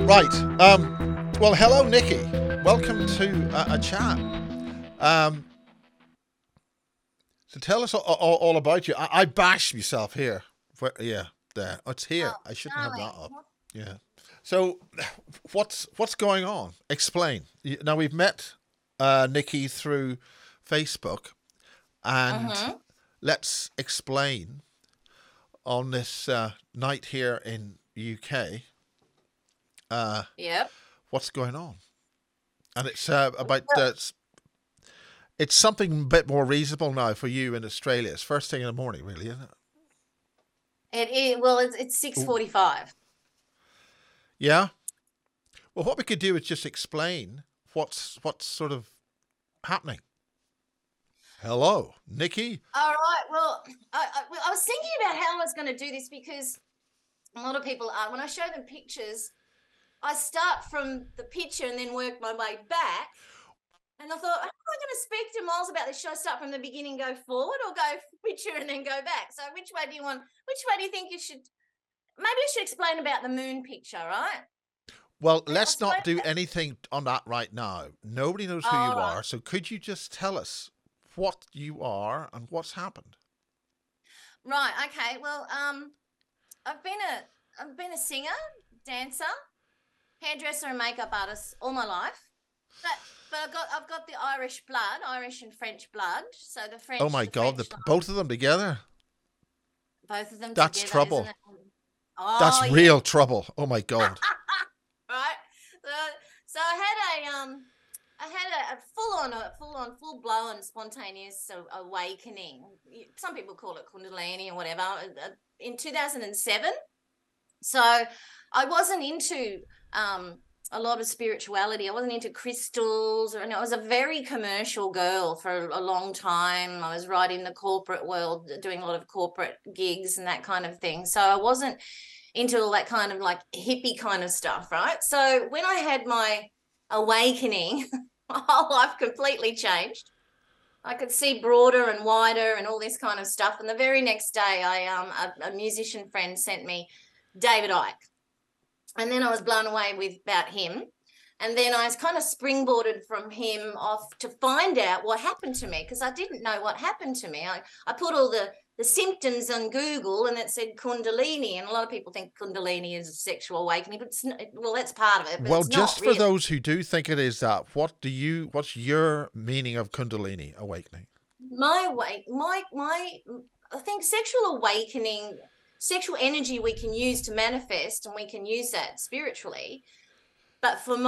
Right. Well, hello, Nikki. Welcome to a chat. Um, so tell us all about you. I bashed myself here. Yeah, there. Oh, it's here. Oh, I shouldn't have that darling. up. Yeah. So, what's going on? Explain. Now we've met Nikki through Facebook, and Mm-hmm. let's explain on this night here in UK Yep. what's going on. And it's about it's something a bit more reasonable now for you in Australia. It's first thing in the morning, really, isn't it? It is. Well, it's six Ooh. forty-five. Yeah. Well, what we could do is just explain what's sort of happening. Hello, Nikki. All right. Well, I was thinking about how I was going to do this because a lot of people are. When I show them pictures, I start from the picture and then work my way back. And I thought, how am I going to speak to Miles about this? Should I start from the beginning, go forward, or go picture and then go back? So, which way do you want? Which way do you think you should? Maybe I should explain about the moon picture, right? Well, I'll let's explain not do that. anything on that right now. Nobody knows who All you right. are. So could you just tell us what you are and what's happened? Right. Okay. Well, I've been a singer, dancer, hairdresser, and makeup artist all my life. But I've got the Irish blood, Irish and French blood. So the Oh French my the God, French both of them together. both of them That's together, isn't trouble. it? Oh That's yeah. real trouble. Oh my God. Right. So so I had a full on full blown spontaneous awakening. Some people call it Kundalini or whatever. In 2007. So I wasn't into a lot of spirituality. I wasn't into crystals, or I was a very commercial girl for a long time. I was right in the corporate world, doing a lot of corporate gigs and that kind of thing. So I wasn't into all that kind of like hippie kind of stuff, right? So when I had my awakening, my whole life completely changed. I could see broader and wider and all this kind of stuff. And the very next day, a musician friend sent me David Icke, and then I was blown away with about him. And then I was kind of springboarded from him off to find out what happened to me, because I didn't know what happened to me. I put all the symptoms on Google and it said Kundalini. And a lot of people think Kundalini is a sexual awakening, but well, that's part of it, but Well, it's not just for really. those who do think it is that, what's your meaning of Kundalini awakening? My way, my, I think sexual awakening, sexual energy we can use to manifest, and we can use that spiritually. But for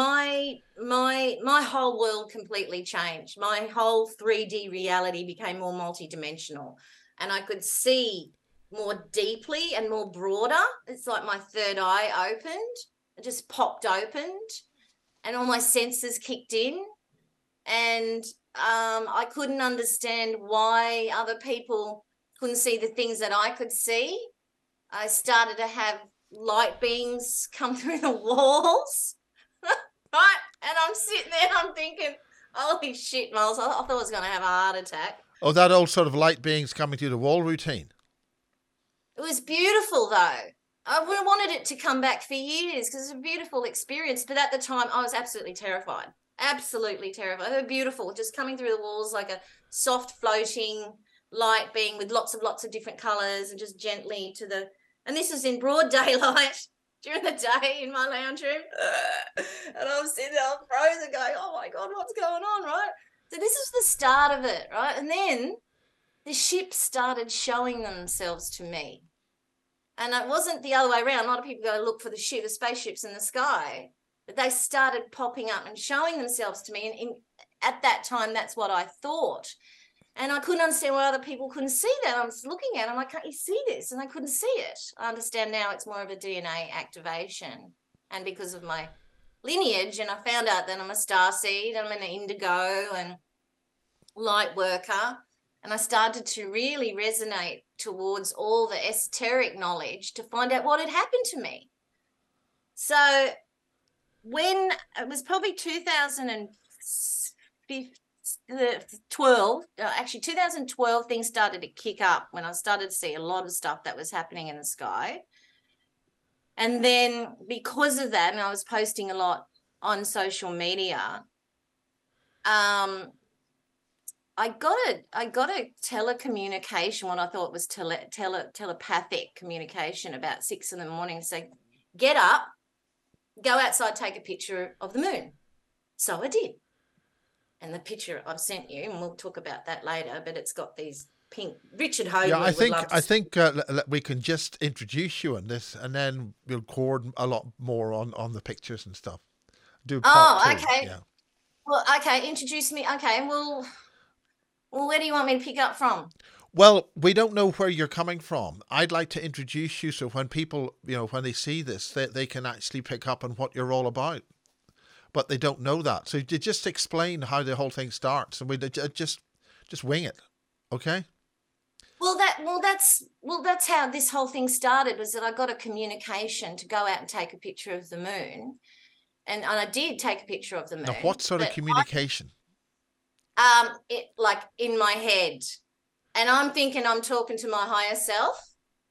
my whole world completely changed. My whole 3D reality became more multidimensional, and I could see more deeply and more broader. It's like my third eye opened, it just popped opened, and all my senses kicked in. And I couldn't understand why other people couldn't see the things that I could see. I started to have light beings come through the walls. Right? And I'm sitting there, I'm thinking, holy shit, Miles, I thought I was going to have a heart attack. Oh, that old sort of light beings coming through the wall routine. It was beautiful, though. I wanted it to come back for years because it's a beautiful experience. But at the time, I was absolutely terrified. Absolutely terrified. They were beautiful, just coming through the walls like a soft floating light being with lots of different colors, and just gently to the. And this was in broad daylight during the day in my lounge room. And I'm sitting there frozen going, oh my God, what's going on, right? So this is the start of it, right? And then the ships started showing themselves to me. And it wasn't the other way around. A lot of people go look for the spaceships in the sky, but they started popping up and showing themselves to me. And at that time, that's what I thought. And I couldn't understand why other people couldn't see that. I was looking at them like, can't you see this? And they couldn't see it. I understand now it's more of a DNA activation. And because of my lineage, and I found out that I'm a starseed, I'm an indigo and light worker. And I started to really resonate towards all the esoteric knowledge to find out what had happened to me. So when it was probably 2012, actually 2012, things started to kick up when I started to see a lot of stuff that was happening in the sky. And then because of that, and I was posting a lot on social media, I got a telecommunication, what I thought was telepathic communication about 6 a.m. Say, get up, go outside, take a picture of the moon. So I did. And the picture I've sent you, and we'll talk about that later, but it's got these pink. Richard Hoagland. Yeah, I think we can just introduce you on this, and then we'll record a lot more on the pictures and stuff. Do part two. Okay. Yeah. Well, okay, introduce me. Okay, well, where do you want me to pick up from? Well, we don't know where you're coming from. I'd like to introduce you so when people, when they see this, they can actually pick up on what you're all about. But they don't know that. So you just explain how the whole thing starts, and we just wing it. Okay? Well, that's how this whole thing started, was that I got a communication to go out and take a picture of the moon. And I did take a picture of the moon. Now, what sort of communication? It like in my head. And I'm thinking I'm talking to my higher self.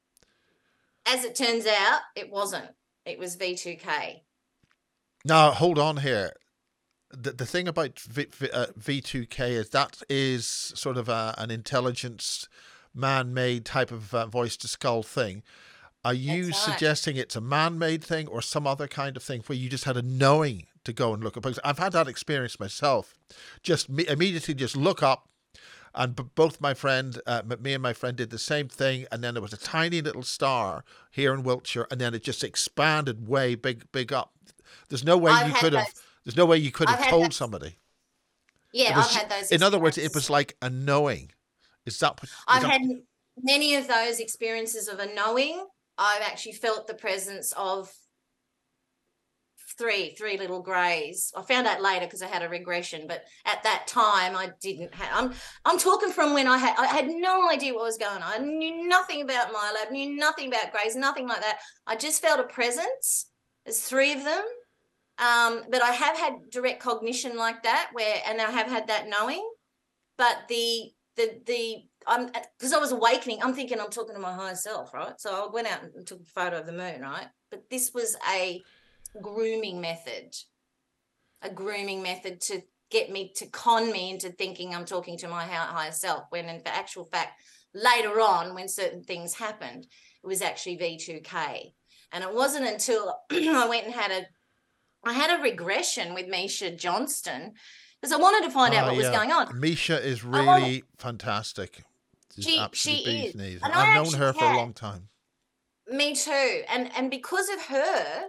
As it turns out, it wasn't. It was V2K. Now, hold on here. The thing about V2K is that is sort of an intelligence, man-made type of voice-to-skull thing. Are you suggesting it's a man-made thing or some other kind of thing where you just had a knowing to go and look up? Because I've had that experience myself. Just immediately just look up, and both me and my friend did the same thing, and then there was a tiny little star here in Wiltshire, and then it just expanded way big up. There's no way you could have. There's no way you could have told somebody. Yeah, I've had those. In other words, it was like a knowing. Is that what? I've had many of those experiences of a knowing. I've actually felt the presence of three little greys. I found out later because I had a regression, but at that time I didn't have. I'm talking from when I had no idea what was going on. I knew nothing about MyLab, knew nothing about greys, nothing like that. I just felt a presence. There's 3 of them. But I have had direct cognition like that, and I have had that knowing. But I'm because I was awakening, I'm thinking I'm talking to my higher self, right? So I went out and took a photo of the moon, right? But this was a grooming method to get me, to con me into thinking I'm talking to my higher self, when in actual fact, later on, when certain things happened, it was actually V2K. And it wasn't until I went and I had a regression with Misha Johnston, because I wanted to find out what was going on. Misha is really fantastic. She is. And I've known her for a long time. Me too. And because of her,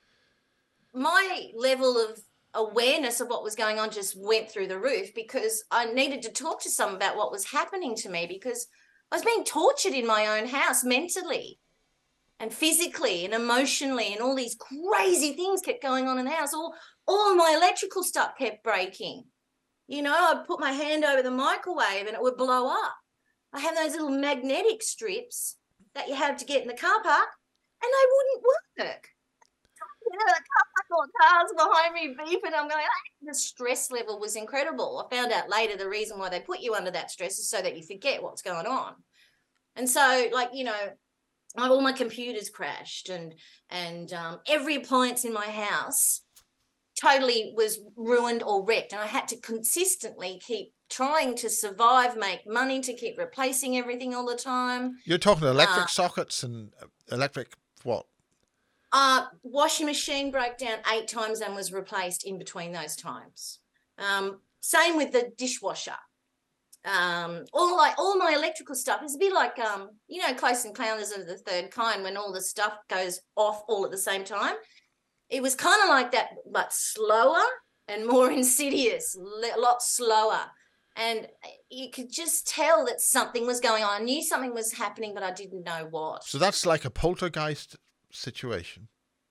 my level of awareness of what was going on just went through the roof, because I needed to talk to someone about what was happening to me, because I was being tortured in my own house mentally and physically and emotionally, and all these crazy things kept going on in the house. All my electrical stuff kept breaking. I'd put my hand over the microwave and it would blow up. I have those little magnetic strips that you have to get in the car park, and they wouldn't work. The car park, cars behind me beeping. I'm going, the stress level was incredible. I found out later the reason why they put you under that stress is so that you forget what's going on. And so, all my computers crashed, and every appliance in my house totally was ruined or wrecked, and I had to consistently keep trying to survive, make money, to keep replacing everything all the time. You're talking electric sockets and electric what? Washing machine broke down 8 times and was replaced in between those times. Same with the dishwasher. All my electrical stuff is a bit like Close Encounters of the Third Kind, when all the stuff goes off all at the same time. It was kind of like that, but slower and more insidious, a lot slower. And you could just tell that something was going on. I knew something was happening, but I didn't know what. So that's like a poltergeist situation.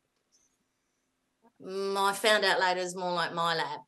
I found out later it's more like MyLab.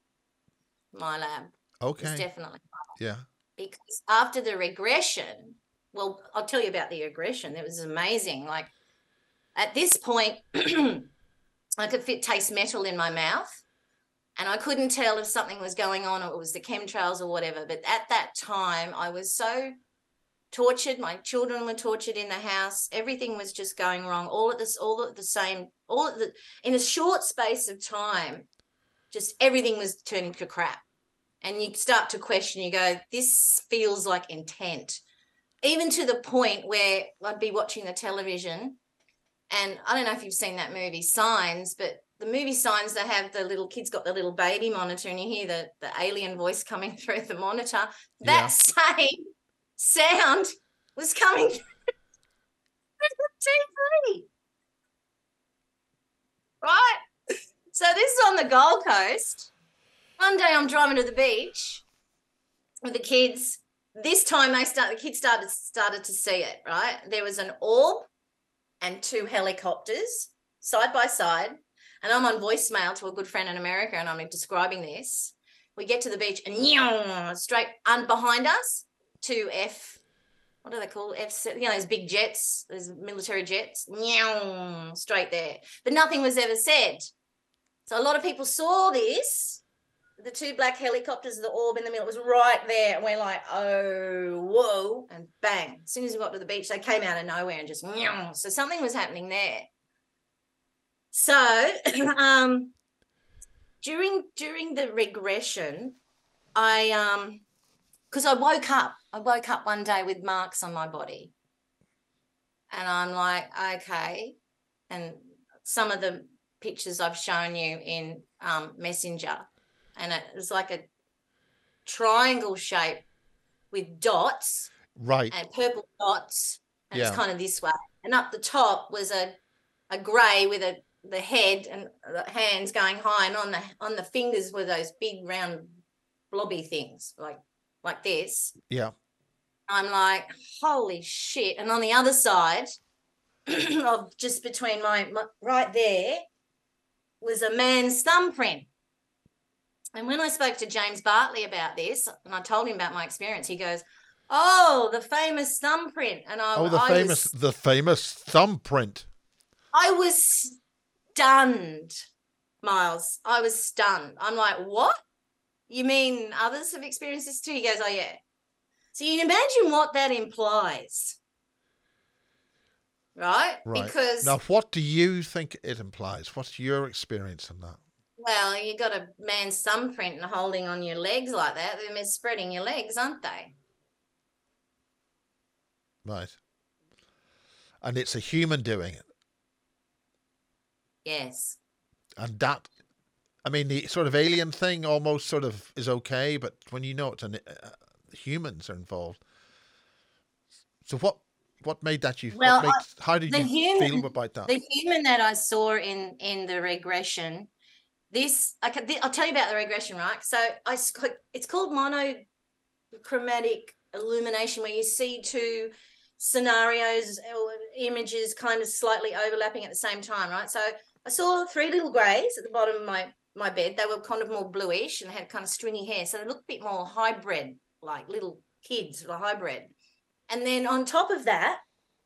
Okay. It's definitely MyLab. Yeah. Because after the regression, well, I'll tell you about the regression. It was amazing. Like, at this point, I could taste metal in my mouth, and I couldn't tell if something was going on or it was the chemtrails or whatever. But at that time, I was so tortured. My children were tortured in the house. Everything was just going wrong. All at the same, in a short space of time, just everything was turning to crap. And you start to question, you go, this feels like intent. Even to the point where I'd be watching the television, and I don't know if you've seen that movie Signs, but the movie Signs, they have the little kids got the little baby monitor, and you hear the alien voice coming through the monitor. That same sound was coming through the TV. Right? So this is on the Gold Coast. One day I'm driving to the beach with the kids. This time the kids started to see it, right? There was an orb and 2 helicopters side by side. And I'm on voicemail to a good friend in America, and I'm describing this. We get to the beach and straight behind us, 2 what are they called? Those big jets, those military jets, straight there. But nothing was ever said. So a lot of people saw this. The 2 black helicopters, the orb in the middle, was right there. And we're like, oh, whoa. And bang. As soon as we got to the beach, they came out of nowhere and just, so something was happening there. So during the regression, because I woke up one day with marks on my body. And I'm like, okay. And some of the pictures I've shown you in Messenger, and it was like a triangle shape with dots, right, and purple dots, and yeah, it's kind of this way. And up the top was a grey with the head and the hands going high, and on the fingers were those big round blobby things like this. Yeah. I'm like, holy shit. And on the other side of just between my right there was a man's thumbprint. And when I spoke to James Bartley about this, and I told him about my experience, he goes, oh, the famous thumbprint. And the famous thumbprint. I was stunned, Miles. I was stunned. I'm like, what? You mean others have experienced this too? He goes, oh, yeah. So you can imagine what that implies, right? Because now, what do you think it implies? What's your experience in that? Well, you got a man's thumbprint and holding on your legs like that. They're spreading your legs, aren't they? Right. And it's a human doing it. Yes. And that, I mean, the sort of alien thing almost sort of is okay, but when you know it's humans are involved. So what made that you? Well, how did you feel about that? The human that I saw in the regression, I'll tell you about the regression, right? So it's called monochromatic illumination, where you see 2 scenarios or images kind of slightly overlapping at the same time, right? So I saw 3 little greys at the bottom of my bed. They were kind of more bluish and had kind of stringy hair, so they looked a bit more hybrid, like little kids, like hybrid. And then on top of that,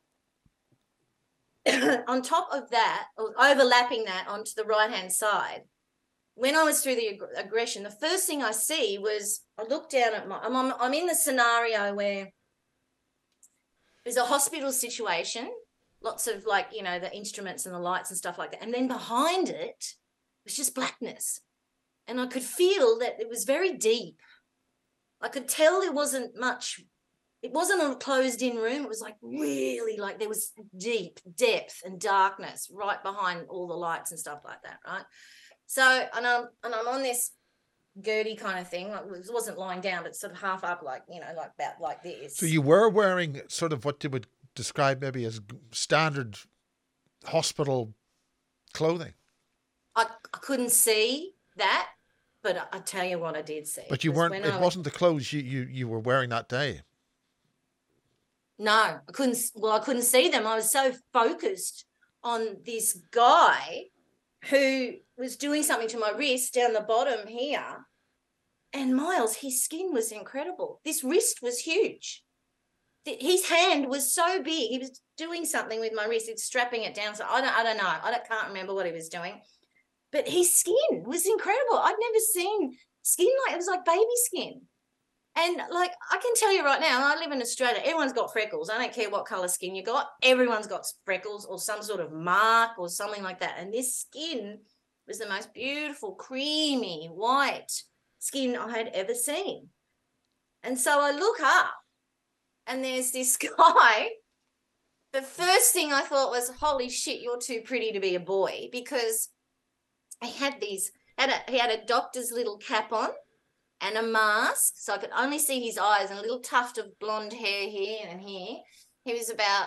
or overlapping that onto the right-hand side, when I was through the aggression, the first thing I see was I look down at I'm in the scenario where there's a hospital situation, lots of the instruments and the lights and stuff like that. And then behind it was just blackness. And I could feel that it was very deep. I could tell there wasn't much. It wasn't a closed-in room. It was really there was deep depth and darkness right behind all the lights and stuff like that, right? So, and I'm on this Gertie kind of thing. It wasn't lying down, but sort of half up, about like this. So you were wearing sort of what they would describe maybe as standard hospital clothing. I couldn't see that, but I tell you what I did see. But you weren't. It wasn't the clothes you were wearing that day. No, I couldn't. Well, I couldn't see them. I was so focused on this guy who was doing something to my wrist down the bottom here. And Miles, his skin was incredible. This wrist was huge. His hand was so big. He was doing something with my wrist. It's strapping it down. So I don't know. Can't remember what he was doing. But his skin was incredible. I'd never seen skin it was like baby skin. And like, I can tell you right now, I live in Australia, everyone's got freckles. I don't care what color skin you got. Everyone's got freckles or some sort of mark or something like that. And this skin was the most beautiful, creamy, white skin I had ever seen. And so I look up and there's this guy. The first thing I thought was, holy shit, you're too pretty to be a boy, because he had a doctor's little cap on and a mask, so I could only see his eyes, and a little tuft of blonde hair here and here. He was about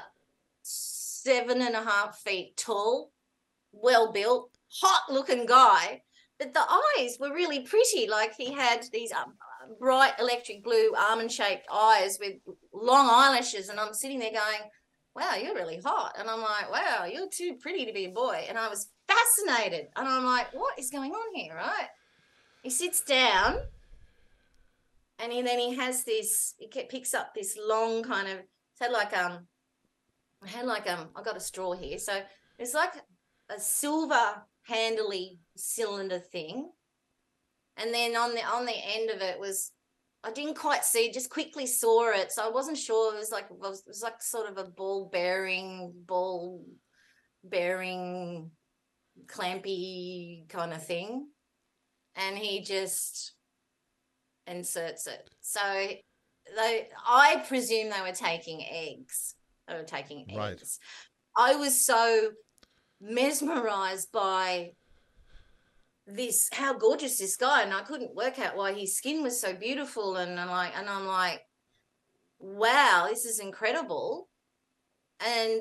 7.5 feet tall, well built, hot looking guy. But the eyes were really pretty. Like, he had these bright electric blue almond shaped eyes with long eyelashes, and I'm sitting there going, wow, you're really hot. And I'm like, wow, you're too pretty to be a boy. And I was fascinated, and I'm like, what is going on here, right? He sits down. And he has this, he picks up this long kind of, I got a straw here. So it's like a silver handly cylinder thing. And then on the end of it was, I didn't quite see, just quickly saw it. So I wasn't sure. It was like sort of a ball bearing, clampy kind of thing. And he just inserts it. So I presume they were taking eggs. Right. Eggs. I was so mesmerized by this, how gorgeous this guy, and I couldn't work out why his skin was so beautiful. And I'm like, wow, this is incredible. And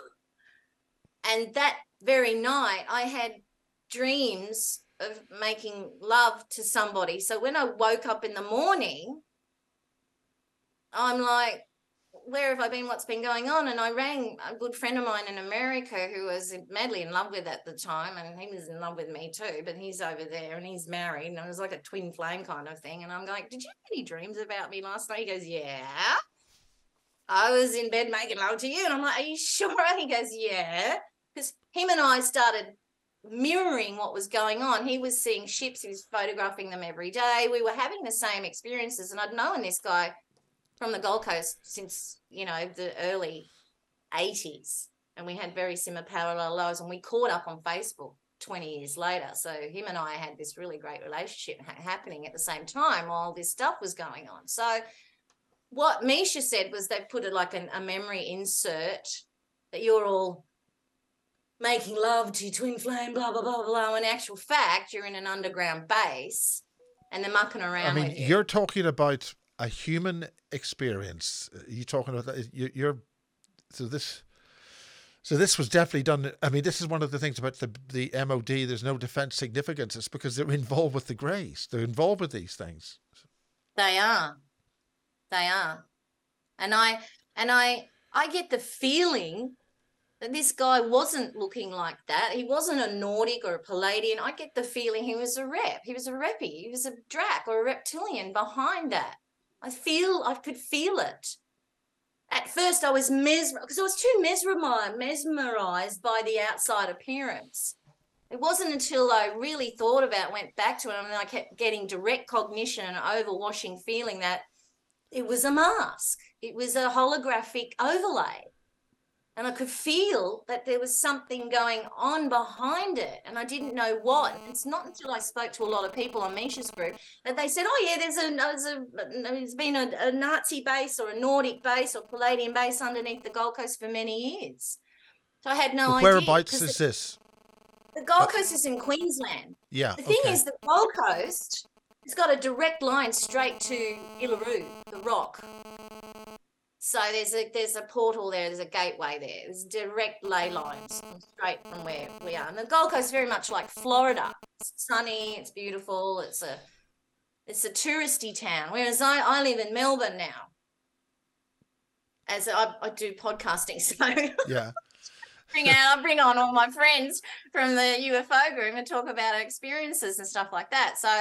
that very night I had dreams of making love to somebody. So when I woke up in the morning, I'm like, where have I been? What's been going on? And I rang a good friend of mine in America who was madly in love with at the time, and he was in love with me too, but he's over there and he's married, and it was like a twin flame kind of thing. And I'm like, did you have any dreams about me last night? He goes, yeah, I was in bed making love to you. And I'm like, are you sure? He goes, yeah, because him and I started mirroring what was going on. He was seeing ships, he was photographing them every day. We were having the same experiences, and I'd known this guy from the Gold Coast since, the early 80s, and we had very similar parallel lives, and we caught up on Facebook 20 years later. So him and I had this really great relationship happening at the same time while this stuff was going on. So what Misha said was they put a memory insert that you're all making love to twin flame, blah, blah, blah, blah. In actual fact, you're in an underground base and they're mucking around with you. You're talking about a human experience. You're talking about that. So this was definitely done. I mean, this is one of the things about the MOD. There's no defense significance. It's because they're involved with the Greys. They're involved with these things. They are. And I get the feeling that this guy wasn't looking like that. He wasn't a Nordic or a Palladian. I get the feeling he was a rep. He was a reppy. He was a Drac or a reptilian behind that. I could feel it. At first I was mesmerized because I was too mesmerized by the outside appearance. It wasn't until I really thought about, went back to it, and I kept getting direct cognition and overwashing feeling that it was a mask. It was a holographic overlay. And I could feel that there was something going on behind it, and I didn't know what. It's not until I spoke to a lot of people on Misha's group that they said, oh, yeah, there's been a Nazi base or a Nordic base or Palladian base underneath the Gold Coast for many years. So I had no idea. Whereabouts is this? The Gold Coast is in Queensland. Yeah. The thing is, the Gold Coast has got a direct line straight to Uluru, the Rock. So there's a portal there, there's a gateway there, there's direct ley lines straight from where we are. And the Gold Coast is very much like Florida. It's sunny, it's beautiful, it's a touristy town. Whereas I live in Melbourne now. As I do podcasting, so yeah. I bring on all my friends from the UFO group and talk about our experiences and stuff like that. So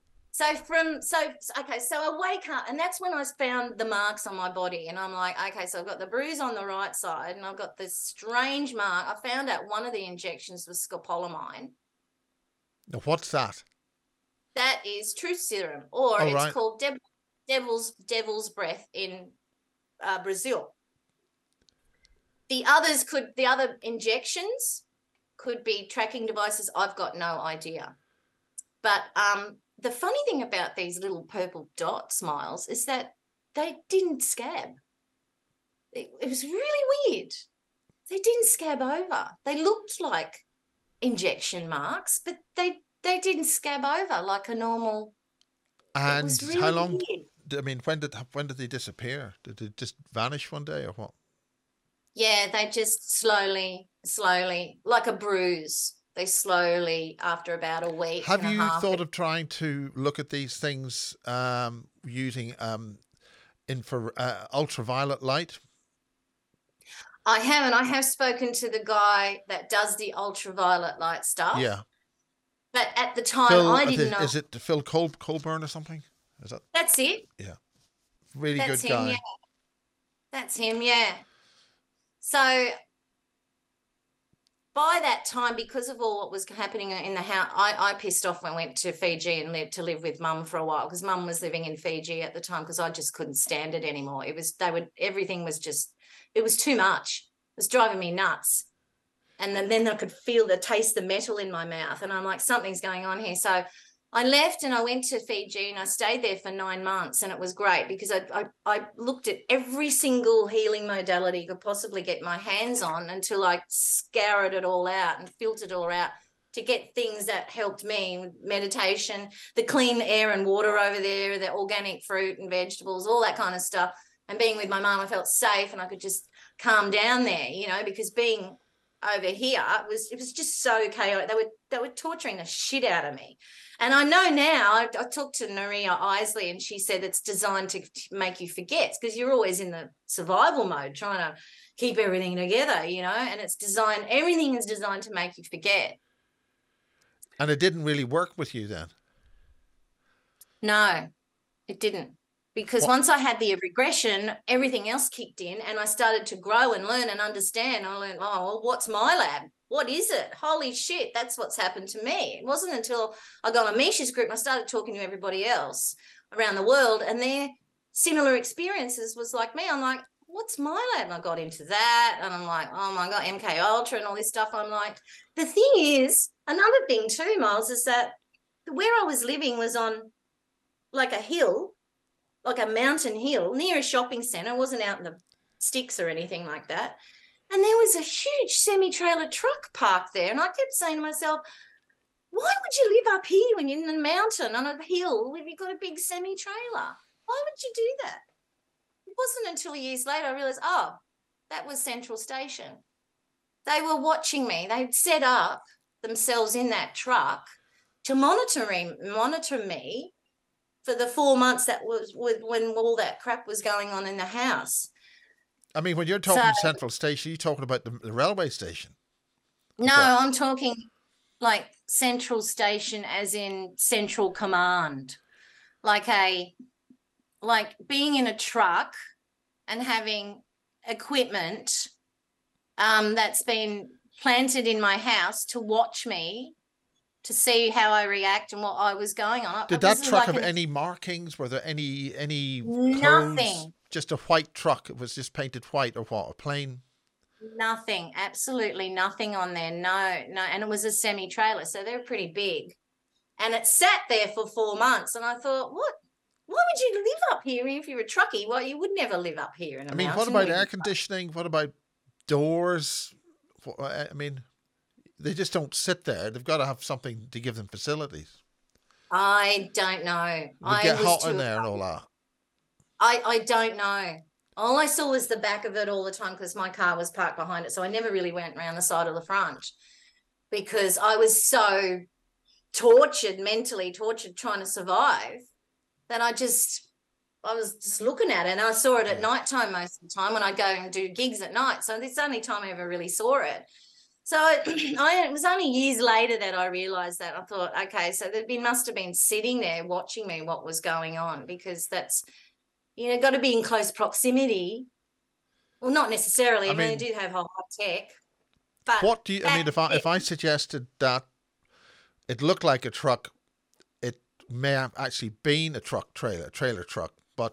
I wake up, and that's when I found the marks on my body, and I'm like, okay, so I've got the bruise on the right side, and I've got this strange mark. I found out one of the injections was scopolamine. Now, what's that? That is truth serum, or it's called devil's breath in Brazil. The other injections could be tracking devices. I've got no idea. But the funny thing about these little purple dot smiles is that they didn't scab. It was really weird. They didn't scab over. They looked like injection marks, but they didn't scab over like a normal. And it was really how long? weird. I mean, when did they disappear? Did they just vanish one day or what? Yeah, they just slowly, like a bruise. They slowly, after about a week. Have and a you half, thought of trying to look at these things using ultraviolet light? I haven't. I have spoken to the guy that does the ultraviolet light stuff. Yeah. But at the time, I didn't know. Is it Phil Colburn or something? Is that? That's it. Yeah. Really That's good him, guy. yeah. That's him, yeah. So by that time, because of all what was happening in the house, I pissed off when I went to Fiji and lived with Mum for a while, because Mum was living in Fiji at the time, because I just couldn't stand it anymore. Everything was just, it was too much. It was driving me nuts. And then I could taste the metal in my mouth. And I'm like, something's going on here. So I left and I went to Fiji and I stayed there for 9 months, and it was great because I looked at every single healing modality I could possibly get my hands on until I scoured it all out and filtered it all out to get things that helped me: meditation, the clean air and water over there, the organic fruit and vegetables, all that kind of stuff. And being with my mum, I felt safe and I could just calm down there, because being over here, it was just so chaotic. They were torturing the shit out of me. And I know now, I talked to Maria Isley and she said it's designed to make you forget, because you're always in the survival mode trying to keep everything together, and everything is designed to make you forget. And it didn't really work with you then? No, it didn't. Because once I had the regression, everything else kicked in and I started to grow and learn and understand. I learned, what's MyLab? What is it? Holy shit, that's what's happened to me. It wasn't until I got on Misha's group and I started talking to everybody else around the world and their similar experiences was like me. I'm like, what's MyLab? And I got into that and I'm like, oh my God, MK Ultra and all this stuff. I'm like, the thing is, another thing too, Miles, is that where I was living was on like a hill, like a mountain hill near a shopping centre. It wasn't out in the sticks or anything like that. And there was a huge semi-trailer truck parked there. And I kept saying to myself, why would you live up here when you're in the mountain on a hill if you've got a big semi-trailer? Why would you do that? It wasn't until years later I realised, that was Central Station. They were watching me. They'd set up themselves in that truck to monitor me for the 4 months that was when all that crap was going on in the house. I mean, when you're talking Central Station, you're talking about the railway station. No, I'm talking like Central Station as in Central Command. Like being in a truck and having equipment that's been planted in my house to watch me, to see how I react and what I was going on. Did that truck have any markings? Were there any nothing? Codes? Just a white truck. It was just painted white or what? A plain? Nothing. Absolutely nothing on there. No. And it was a semi-trailer, so they're pretty big. And it sat there for 4 months. And I thought, what? Why would you live up here if you're a truckie? Well, you would never live up here in a mountain. What about air conditioning? What about doors? I mean, they just don't sit there. They've got to have something to give them facilities. I don't know. Would get hot in there and all that. I don't know. All I saw was the back of it all the time because my car was parked behind it. So I never really went around the side of the front because I was so mentally tortured trying to survive that I was just looking at it, and I saw it at nighttime most of the time when I go and do gigs at night. So it's the only time I ever really saw it. So it was only years later that I realised that. I thought, okay, so must have been sitting there watching me what was going on, because that's, got to be in close proximity. Well, not necessarily. I mean, they do have high tech. But what do you? If I suggested that it looked like a truck, it may have actually been a trailer truck, but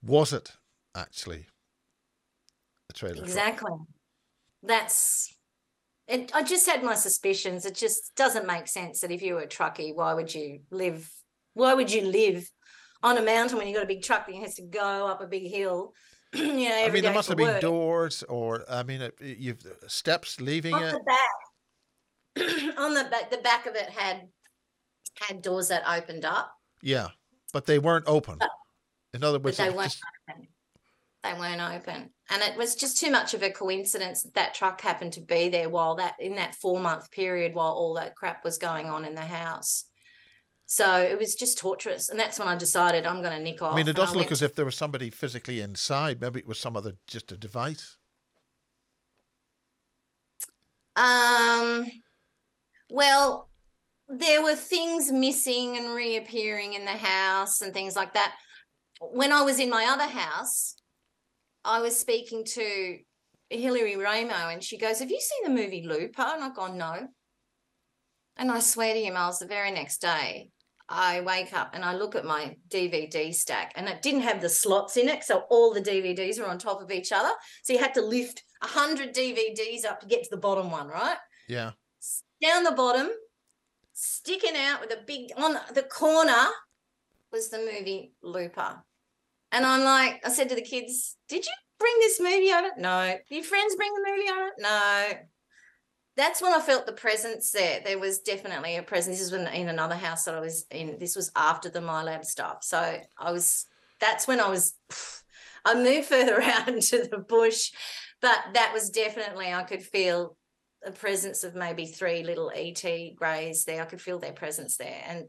Was it actually a trailer truck? Exactly. That's it. I just had my suspicions. It just doesn't make sense that if you were a truckie, why would you live? Why would you live on a mountain when you've got a big truck that has to go up a big hill, I every mean, there day must for have been work? doors, or I mean, you've steps leaving On it. the back, on the back of it had doors that opened up, Yeah, but they weren't open. but, In other but words, they it weren't just open. They weren't open, and it was just too much of a coincidence that that truck happened to be there while that in that 4-month period while all that crap was going on in the house. So it was just torturous, and that's when I decided I'm going to nick I mean, off. it And I doesn't look went as if there was somebody physically inside. Maybe it was some other, just a device. well, there were things missing and reappearing in the house and things like that. When I was in my other house, I was speaking to Hilary Ramo, and she goes, "Have you seen the movie Looper?" And I've gone, "No." And I swear to you, Miles, the very next day, I wake up and I look at my DVD stack, and it didn't have the slots in it. So all the DVDs were on top of each other. So you had to lift 100 DVDs up to get to the bottom one, right? Yeah. Down the bottom, sticking out with a big, on the corner was the movie Looper. And I'm like, I said to the kids, "Did you bring this movie over?" "No." "Did your friends bring the movie over?" "No." That's when I felt the presence there. There was definitely a presence. This is when in another house that I was in. This was after the MyLab stuff. So that's when I moved further out into the bush, but that was definitely, I could feel the presence of maybe 3 little ET greys there. I could feel their presence there. And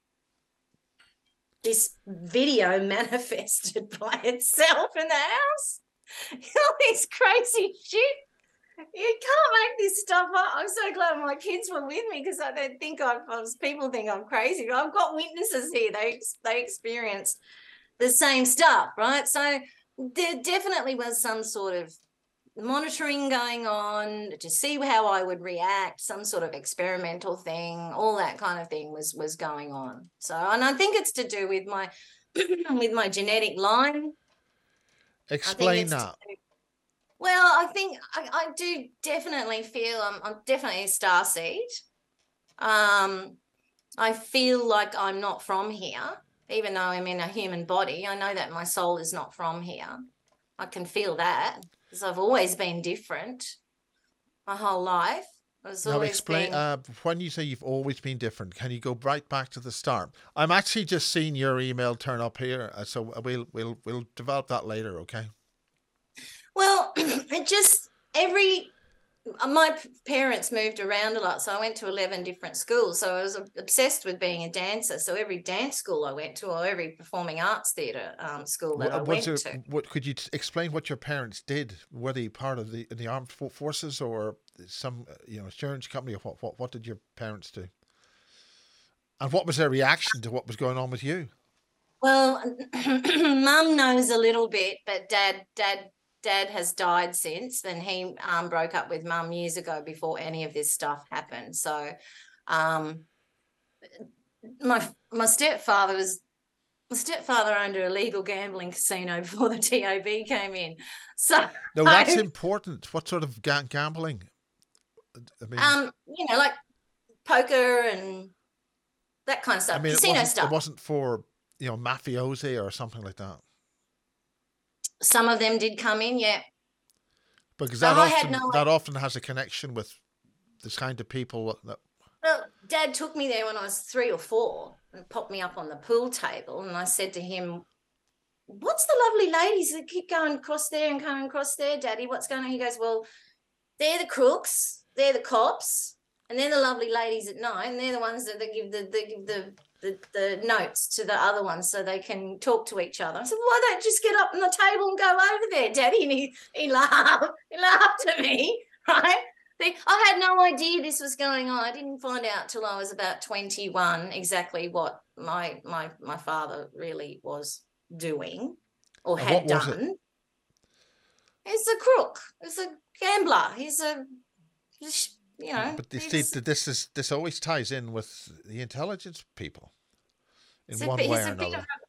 this video manifested by itself in the house. All this crazy shit. You can't make this stuff up. I'm so glad my kids were with me, because I don't think people think I'm crazy. I've got witnesses here. They experienced the same stuff, right? So there definitely was some sort of monitoring going on to see how I would react, some sort of experimental thing, all that kind of thing was going on. So, and I think it's to do with my with my genetic line. I think Explain it's that. well, I think I do definitely feel I'm definitely a starseed. I feel like I'm not from here, even though I'm in a human body. I know that my soul is not from here. I can feel that, because I've always been different my whole life. It's Now always explain. been, When you say you've always been different, can you go right back to the start? I'm actually just seeing your email turn up here, so we'll develop that later. Okay. well, it just my parents moved around a lot, so I went to 11 different schools. So I was obsessed with being a dancer. So every dance school I went to, or every performing arts theatre school that I Was went it? to. What could you explain? What your parents did? Were they part of the armed forces, or some insurance company? Or what did your parents do? And what was their reaction to what was going on with you? Well, Mum knows a little bit, but Dad has died since. Then he broke up with Mum years ago before any of this stuff happened. So, um, my stepfather owned an illegal gambling casino before the TAB came in. So, No, that's important. What sort of gambling? I mean, like poker and that kind of I stuff, mean, casino it stuff. wasn't for mafiosi or something like that. Some of them did come in, yeah. Because So I had no that often has a connection with this kind of people. Well, Dad took me there when I was 3 or 4 and popped me up on the pool table. And I said to him, "What's the lovely ladies that keep going across there and coming across there, Daddy? What's going on?" He goes, "Well, they're the crooks, they're the cops, and they're the lovely ladies at night, and they're the ones that they give the notes to the other ones so they can talk to each other." I said, "Well, why don't you just get up on the table and go over there, Daddy?" And he laughed. He laughed at me, right? I had no idea this was going on. I didn't find out till I was about 21 exactly what my father really was doing or And had what was it? done. He's a crook. He's a gambler. But you see, this always ties in with the intelligence people in one way he's or a bit of another.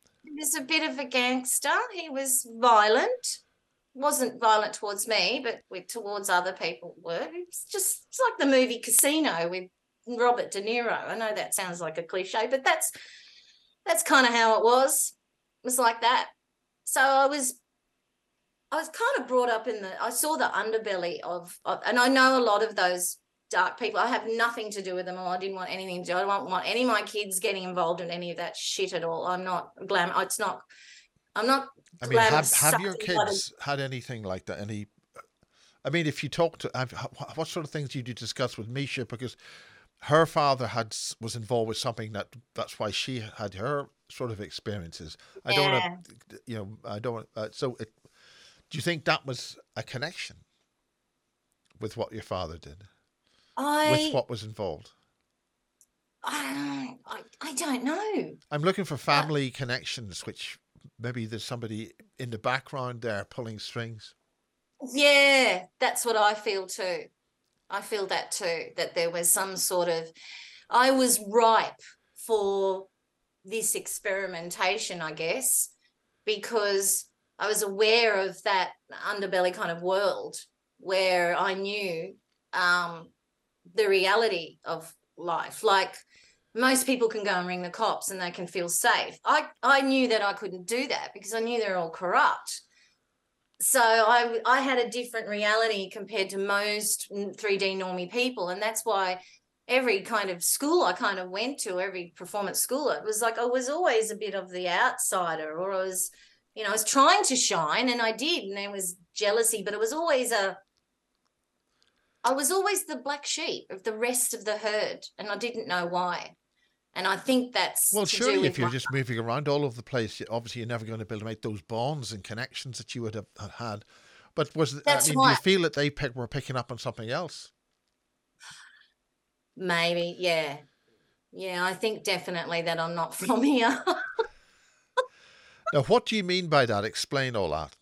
was a bit of a gangster. He was violent. Wasn't violent towards me, but towards other people were. It's like the movie Casino with Robert De Niro. I know that sounds like a cliche, but that's kind of how it was. It was like that. So I was kind of brought up I saw the underbelly of, and I know a lot of those dark people. I have nothing to do with them, or I didn't want anything to do. I don't want any of my kids getting involved in any of that shit at all. I'm not I'm not. I mean, have your kids had anything like that? I mean, if you talk to, what sort of things did you discuss with Misha? Because her father was involved with something that's why she had her sort of experiences. I don't want to, I don't want. Do you think that was a connection with what your father did? With what was involved? I don't know. I'm looking for family connections, which maybe there's somebody in the background there pulling strings. Yeah, that's what I feel too. I feel that too, that there was some sort of, I was ripe for this experimentation, I guess, because I was aware of that underbelly kind of world where I knew the reality of life. Like, most people can go and ring the cops and they can feel safe. I knew that I couldn't do that because I knew they're all corrupt. So I had a different reality compared to most 3D normie people. And that's why every kind of school I kind of went to, every performance school, it was like I was always a bit of the outsider, or I was trying to shine, and I did. And there was jealousy, but it was always I was always the black sheep of the rest of the herd, and I didn't know why. And I think that's surely if you're just moving around all over the place, obviously you're never going to be able to make those bonds and connections that you would have had. But do you feel that they were picking up on something else? Maybe, yeah. Yeah, I think definitely that I'm not from here. Now, what do you mean by that? Explain all that.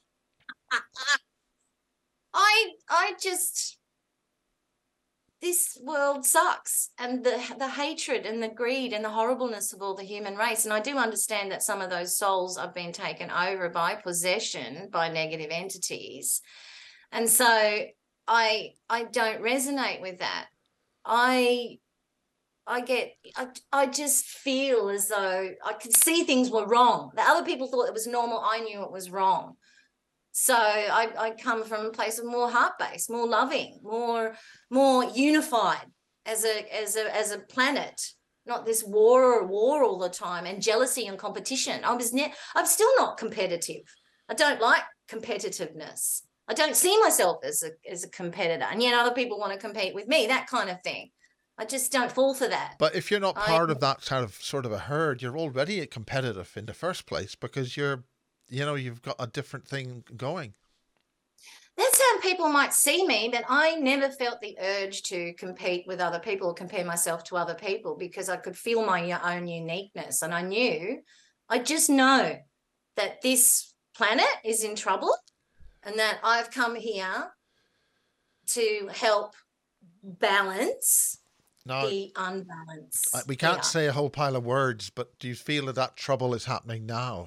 I just... this world sucks, and the hatred and the greed and the horribleness of all the human race. And I do understand that some of those souls have been taken over by possession, by negative entities. And so I don't resonate with that. I just feel as though I could see things were wrong. The other people thought it was normal. I knew it was wrong. So I come from a place of more heart-based, more loving, more unified as a planet, not this war all the time, and jealousy and competition. I'm still not competitive. I don't like competitiveness. I don't see myself as a competitor, and yet other people want to compete with me, that kind of thing. I just don't fall for that. But if you're not part of that sort of a herd, you're already competitive in the first place, because you've got a different thing going. That's how people might see me, but I never felt the urge to compete with other people or compare myself to other people, because I could feel my own uniqueness. And I just know that this planet is in trouble, and that I've come here to help balance the unbalance. We can't say a whole pile of words, but do you feel that trouble is happening now?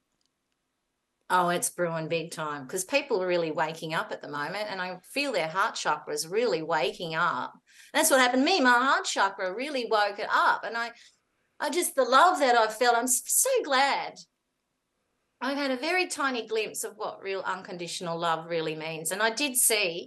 Oh, it's brewing big time, because people are really waking up at the moment, and I feel their heart chakra is really waking up. That's what happened to me. My heart chakra really woke it up, and I just, the love that I've felt, I'm so glad. I've had a very tiny glimpse of what real unconditional love really means. And I did see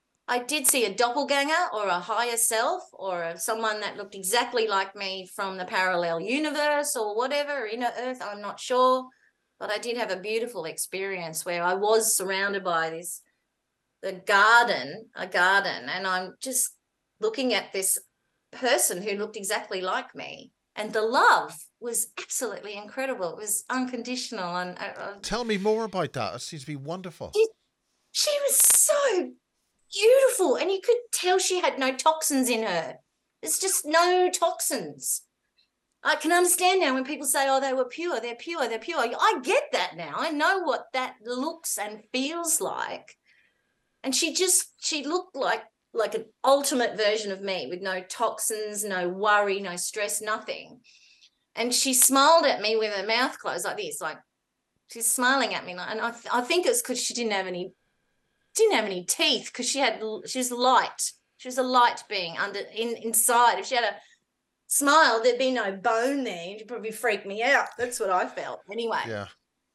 a doppelganger, or a higher self, or someone that looked exactly like me from the parallel universe or whatever, inner earth, I'm not sure. But I did have a beautiful experience where I was surrounded by a garden, and I'm just looking at this person who looked exactly like me. And the love was absolutely incredible. It was unconditional. And tell me more about that. It seems to be wonderful. She was so beautiful, and you could tell she had no toxins in her. There's just no toxins. I can understand now when people say, oh, they were pure, they're pure, they're pure. I get that now. I know what that looks and feels like. And she looked like an ultimate version of me, with no toxins, no worry, no stress, nothing. And she smiled at me with her mouth closed like this, like, She's smiling at me, and I think it's because she didn't have any teeth, because she was light. She was a light being inside. If she had a smile, there'd be no bone there. She'd probably freak me out. That's what I felt anyway. Yeah.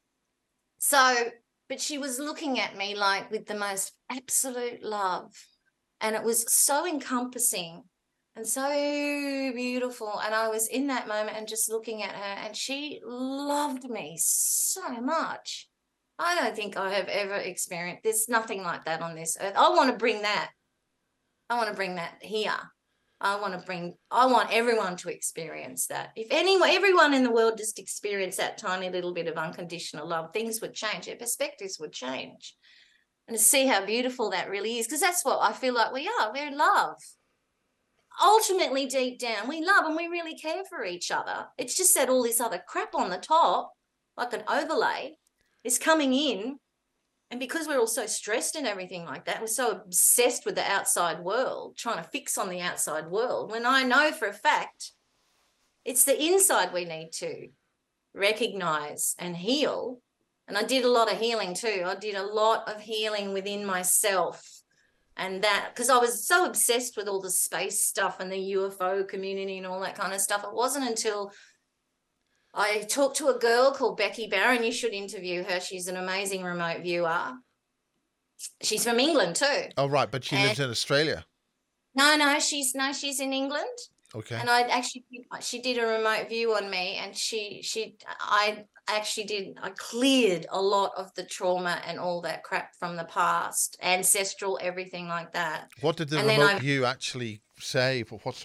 So, but she was looking at me like with the most absolute love, and it was so encompassing and so beautiful. And I was in that moment and just looking at her, and she loved me so much. I don't think I have ever experienced, there's nothing like that on this earth. I want to bring that here. I want everyone to experience that. If everyone in the world just experienced that tiny little bit of unconditional love, things would change. Their perspectives would change. And to see how beautiful that really is, because that's what I feel like we are. We're in love. Ultimately, deep down, we love and we really care for each other. It's just that all this other crap on the top, like an overlay, is coming in. And because we're all so stressed and everything like that, we're so obsessed with the outside world, trying to fix on the outside world, when I know for a fact it's the inside we need to recognize and heal. And I did a lot of healing too. I did a lot of healing within myself. And that, because I was so obsessed with all the space stuff and the UFO community and all that kind of stuff. It wasn't until I talked to a girl called Becky Barron. You should interview her. She's an amazing remote viewer. She's from England too. Oh, right. But she lives in Australia. No, she's in England. Okay. And she did a remote view on me, and I cleared a lot of the trauma and all that crap from the past, ancestral, everything like that. What did the remote view actually say?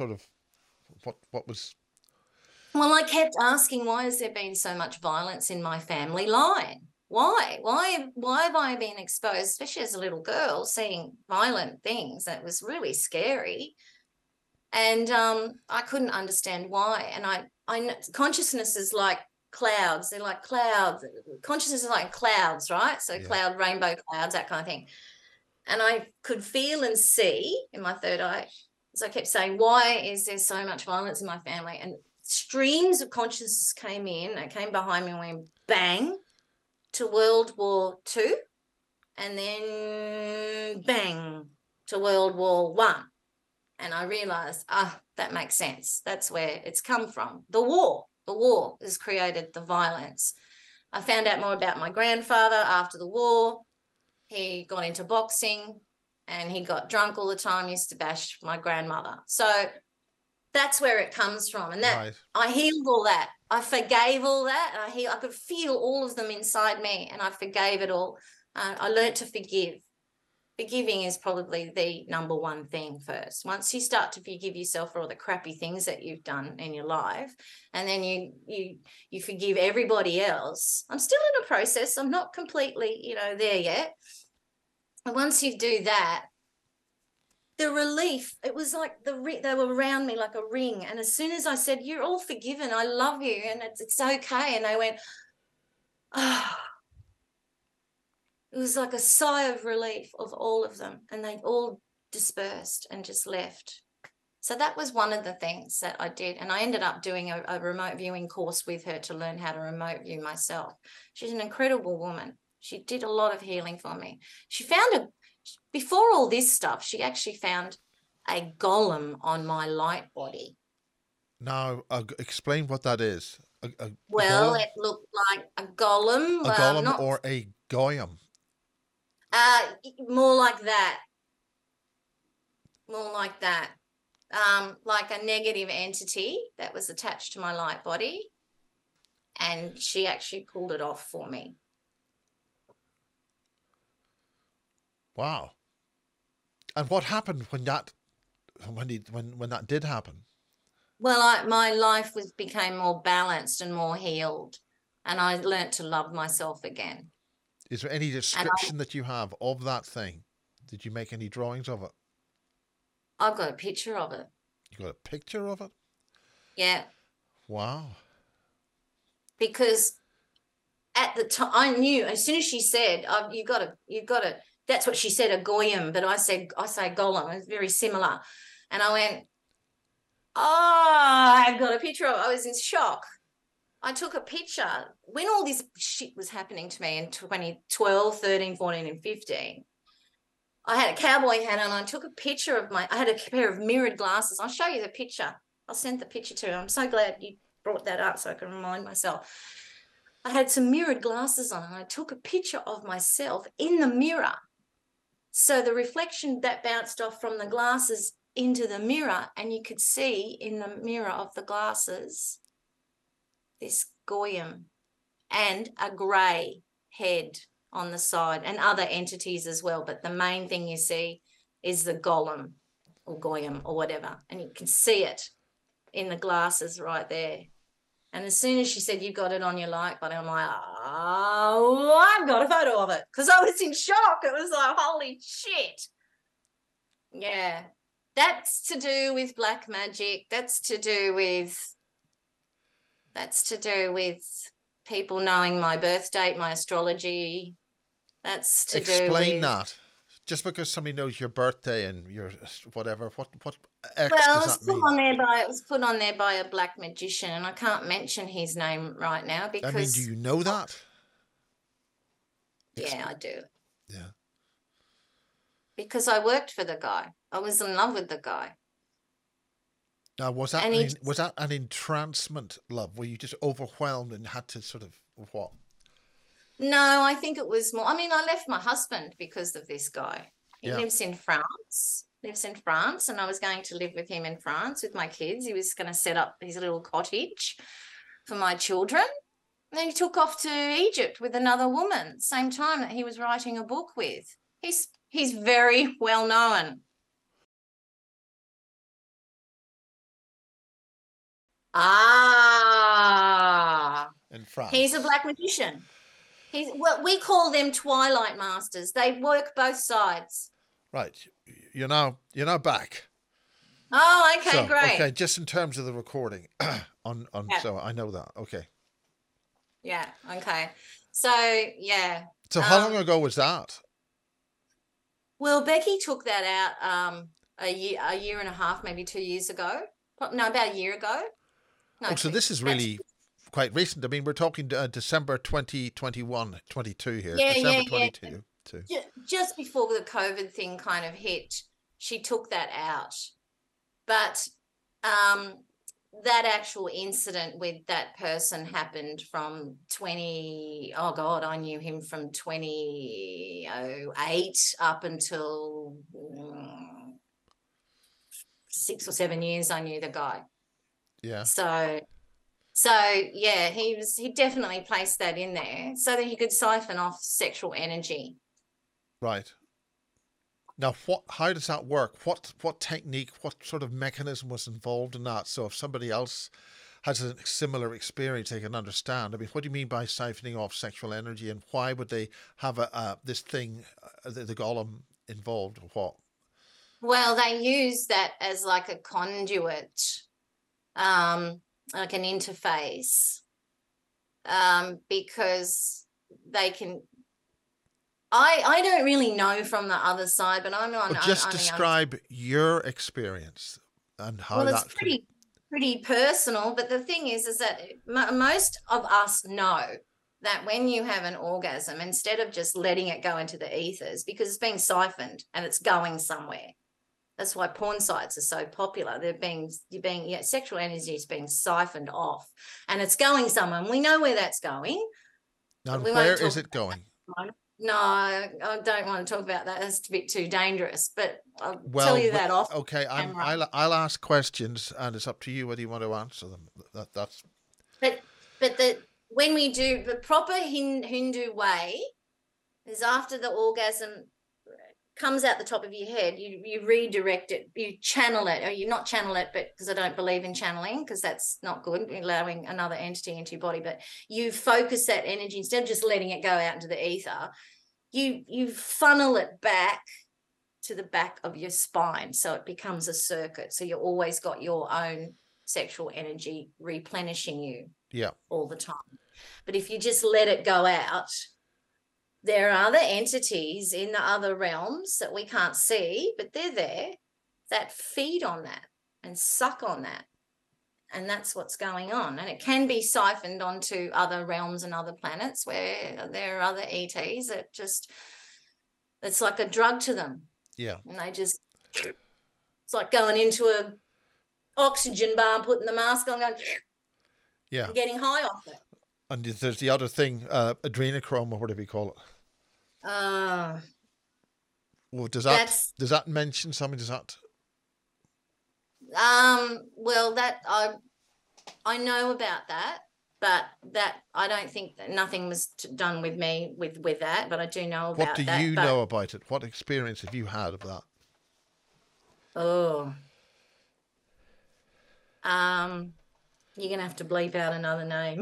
What was... Well, I kept asking, why has there been so much violence in my family line? Why have I been exposed, especially as a little girl, seeing violent things? That was really scary. And I couldn't understand why. And I know consciousness is like clouds. They're like clouds. Consciousness is like clouds, right? So cloud, rainbow clouds, that kind of thing. And I could feel and see in my third eye, as I kept saying, why is there so much violence in my family? And streams of consciousness came in. It came behind me and went bang to World War II, and then bang to World War I. And I realized, that makes sense. That's where it's come from. The war has created the violence. I found out more about my grandfather after the war. He got into boxing and he got drunk all the time. He used to bash my grandmother. So that's where it comes from. And that right. I healed all that. I forgave all that. I could feel all of them inside me, and I forgave it all. I learned to forgive. Forgiving is probably the number one thing first. Once you start to forgive yourself for all the crappy things that you've done in your life, and then you forgive everybody else. I'm still in a process. I'm not completely, there yet. And once you do that, the relief, it was like they were around me like a ring. And as soon as I said, you're all forgiven, I love you, and it's okay. And they went, oh. It was like a sigh of relief of all of them, and they all dispersed and just left. So that was one of the things that I did. And I ended up doing a remote viewing course with her to learn how to remote view myself. She's an incredible woman. She did a lot of healing for me. She found before all this stuff, she actually found a golem on my light body. Now, explain what that is. Well, it looked like a golem. A golem or a goyim? More like that. Like a negative entity that was attached to my light body, and she actually pulled it off for me. Wow. And what happened when that did happen? Well, my life became more balanced and more healed, and I learnt to love myself again. Is there any description that you have of that thing? Did you make any drawings of it? I've got a picture of it. You got a picture of it? Yeah. Wow. Because at the time, I knew as soon as she said, "You've got to." That's what she said, a goyim, but I say golem. It's very similar, and I went, "Oh, I've got a picture of it." I was in shock. I took a picture when all this shit was happening to me in 2012, 13, 14, and 15. I had a cowboy hat on. I took a picture of I had a pair of mirrored glasses. I'll show you the picture. I'll send the picture to you. I'm so glad you brought that up so I can remind myself. I had some mirrored glasses on and I took a picture of myself in the mirror. So the reflection that bounced off from the glasses into the mirror, and you could see in the mirror of the glasses this Goyim and a grey head on the side and other entities as well. But the main thing you see is the golem or Goyim or whatever. And you can see it in the glasses right there. And as soon as she said, you got it on your like button, I'm like, oh, I've got a photo of it. Because I was in shock. It was like, holy shit. Yeah. That's to do with black magic. That's to do with people knowing my birth date, my astrology. That's to do with... Explain that. Just because somebody knows your birthday and your whatever, what X well, does that mean? It was put on there by a black magician, and I can't mention his name right now because... I mean, do you know that? Yeah, I do. Yeah. Because I worked for the guy. I was in love with the guy. Now, was that an entrancement love? Were you just overwhelmed and had to sort of what? No, I think it was more... I mean, I left my husband because of this guy. He lives in France, and I was going to live with him in France with my kids. He was going to set up his little cottage for my children. And then he took off to Egypt with another woman, same time that he was writing a book with. He's very well known. In France. He's a black magician. We call them Twilight Masters. They work both sides. Right. You're now back. Oh, okay, great. Okay, just in terms of the recording so I know that. Okay. Yeah, okay. So, yeah. So how long ago was that? Well, Becky took that out a year and a half, maybe 2 years ago. No, about a year ago. No, so this is really quite recent. I mean, we're talking December 2021, 22 here. Yeah, December 22. Just before the COVID thing kind of hit, she took that out. But that actual incident with that person happened from I knew him from 2008 up until 6 or 7 years I knew the guy. Yeah. So yeah, he definitely placed that in there so that he could siphon off sexual energy. Right. Now, how does that work? What technique, what sort of mechanism was involved in that? So if somebody else has a similar experience, they can understand. I mean, what do you mean by siphoning off sexual energy, and why would they have this thing, the golem involved, or what? Well, they use that as like a conduit, like an interface, because they can... I don't really know from the other side, but just describe your experience and how it's pretty personal. But the thing is that most of us know that when you have an orgasm, instead of just letting it go into the ethers, because it's being siphoned and it's going somewhere. That's why porn sites are so popular. Sexual energy is being siphoned off, and it's going somewhere. And we know where that's going. Now, where is it going? No, I don't want to talk about that. That's a bit too dangerous. But I'll tell you that off. Okay, I'll ask questions, and it's up to you whether you want to answer them. That's. But when we do the proper Hindu way, is after the orgasm comes out the top of your head, you redirect it, you channel it, or you not channel it, but because I don't believe in channeling, because that's not good, allowing another entity into your body, but you focus that energy instead of just letting it go out into the ether. You funnel it back to the back of your spine, so it becomes a circuit. So you always got your own sexual energy replenishing you, all the time. But if you just let it go out, there are other entities in the other realms that we can't see, but they're there, that feed on that and suck on that. And that's what's going on. And it can be siphoned onto other realms and other planets where there are other ETs that just, it's like a drug to them. Yeah. And they just, it's like going into a oxygen bar and putting the mask on, going, Yeah. and getting high off it. And there's the other thing, adrenochrome, or whatever you call it. Well, does that mention something? Does that? Well, that I know about that, but that I don't think that nothing was done with me with that, but I do know about that. What do you know about it? What experience have you had of that? Oh, you're gonna have to bleep out another name.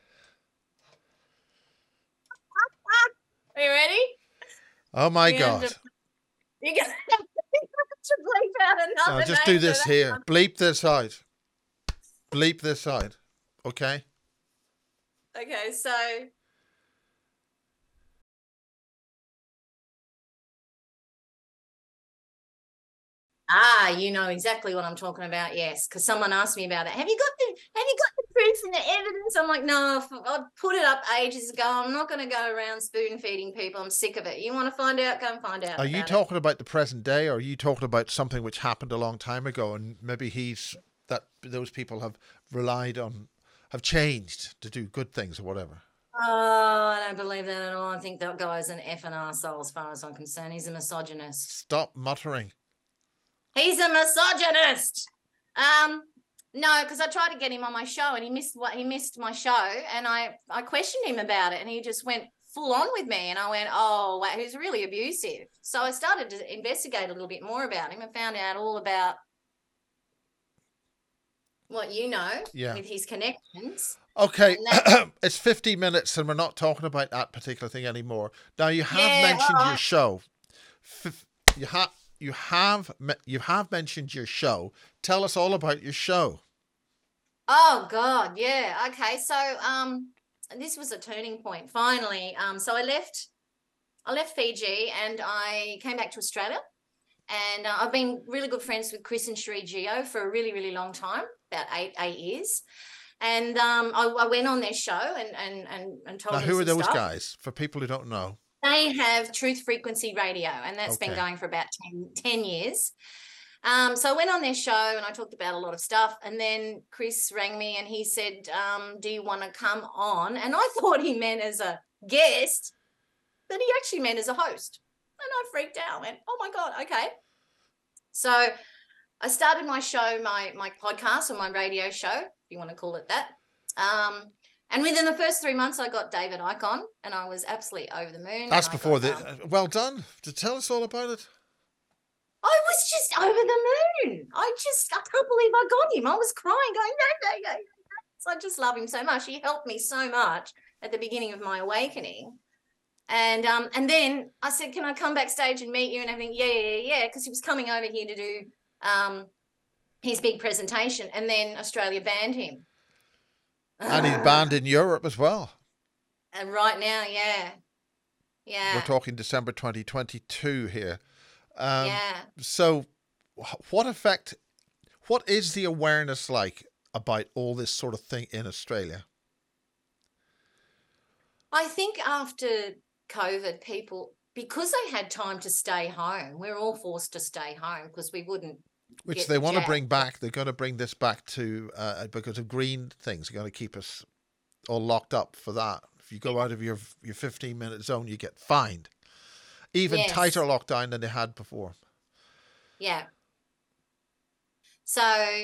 Are you ready? Oh my God! You're gonna have to bleep out another name. Just do this here. Bleep this out. Bleep this out. Okay. Okay, so. You know exactly what I'm talking about. Yes, because someone asked me about it. Have you got the proof and the evidence? I'm like, no, I put it up ages ago. I'm not going to go around spoon feeding people. I'm sick of it. You want to find out? Go and find out. Are you talking about the present day, or are you talking about something which happened a long time ago, and maybe those people have changed to do good things or whatever? Oh, I don't believe that at all. I think that guy's an effing arsehole as far as I'm concerned. He's a misogynist. Stop muttering. He's a misogynist. No, because I tried to get him on my show and he missed my show, and I questioned him about it, and he just went full on with me, and I went, oh wow, he's really abusive. So I started to investigate a little bit more about him and found out all about what you know with his connections. Okay, it's 50 minutes and we're not talking about that particular thing anymore. Now you have mentioned your show. You have mentioned your show. Tell us all about your show. Oh God, yeah. Okay, so this was a turning point. Finally, so I left Fiji and I came back to Australia, and I've been really good friends with Chris and Cherie Geo for a really, really long time, about eight years. And I went on their show and told them. Now, who are those guys? For people who don't know. They have Truth Frequency Radio, and that's been going for about 10 years. So I went on their show and I talked about a lot of stuff. And then Chris rang me and he said, do you want to come on? And I thought he meant as a guest, but he actually meant as a host. And I freaked out. I went, oh my God, okay. So I started my show, my podcast, or my radio show, if you want to call it that. And within the first 3 months, I got David Icke on, and I was absolutely over the moon. That's before well done. To tell us all about it. I was just over the moon. I can't believe I got him. I was crying, going, no. So I just love him so much. He helped me so much at the beginning of my awakening. And then I said, can I come backstage and meet you and everything? Yeah, because he was coming over here to do his big presentation, and then Australia banned him. And he's banned in Europe as well. And right now, yeah. We're talking December 2022 here. So what is the awareness like about all this sort of thing in Australia? I think after COVID, people, because they had time to stay home, we're all forced to stay home because we wouldn't. Which they want to bring back. They're going to bring this back to, because of green things, they're going to keep us all locked up for that. If you go out of your 15-minute zone, you get fined. Even tighter lockdown than they had before. Yeah. So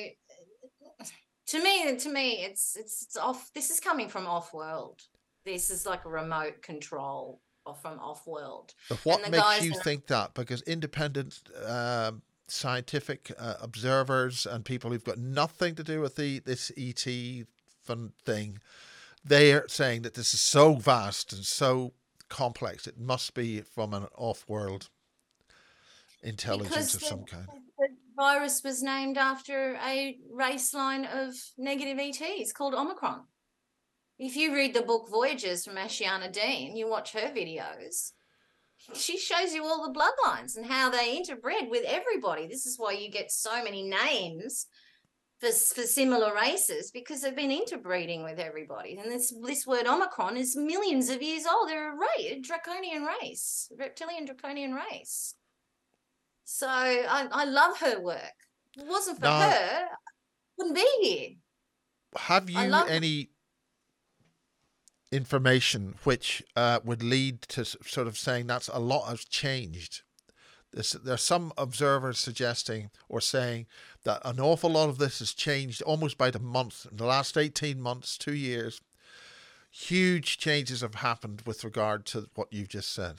to me, it's off. This is coming from off-world. This is like a remote control from off-world. But what makes you think that? Because independent scientific observers and people who've got nothing to do with this ET fun thing, they're saying that this is so vast and so complex, it must be from an off-world intelligence of some kind. The virus was named after a race line of negative ETs called Omicron. If you read the book Voyages from Ashiana Dean, you watch her videos, she shows you all the bloodlines and how they interbred with everybody. This is why you get so many names for similar races because they've been interbreeding with everybody. And this word Omicron is millions of years old. They're a draconian race, reptilian draconian race. So I love her work. If it wasn't for Now, her, I wouldn't be here. have you any information which would lead to sort of saying that's a lot has changed? There's some observers suggesting or saying that an awful lot of this has changed almost by the month. In the last 18 months, 2 years, huge changes have happened with regard to what you've just said.